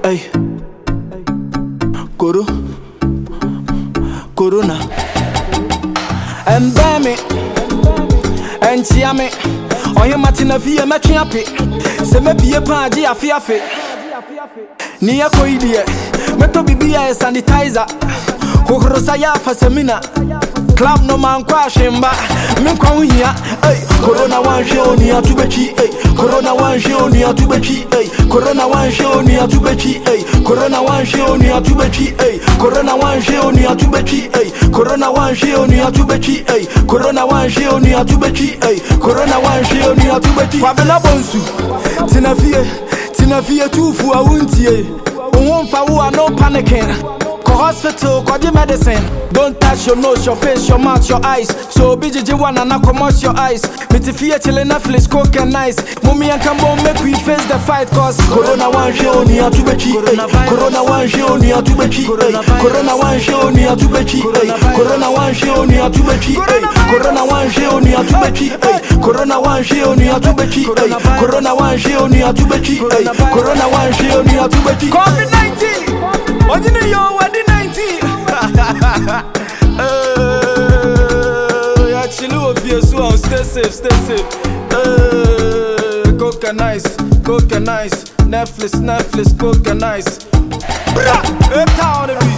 Hey, Corona. And bear me, and cheer me. On your matina via matching up it. Say maybe a party a fiafe. Nia coidia, meto bibia sanitizer. Hokrosaya for semina. Club no man crashing back. Me come here, hey. Corona one show near to bechi, hey. Corona one show near to bechi, hey. Corona one show near to bechi, hey. Corona one show near to bechi, hey. Corona one show near to bechi, hey. Corona one show near to bechi, hey. Corona one show near to bechi, hey. Corona one show near to bechi. Kwabena bonsu, tina vie tufu a wuntie. Won't fa wo no panicking. Hospital, call the medicine. Don't touch your nose, your face, your mouth, your eyes. So BJJ one and I commerce your eyes. Mitifia till Netflix, coke and nice. Mummy and Cambo make we face the fight. Cause Corona one show near to bechi. Corona one show near to bechi. Corona one show near to bechi. Corona one show near to bechi. Corona one show near to bechi. Corona one show near to bechi. Corona one show near to bechi. Corona one show near to bechi. COVID-19. What do you know? What the 19? Actually, obvious. Stay safe. Coke and nice. Netflix, coke and nice. Bra, town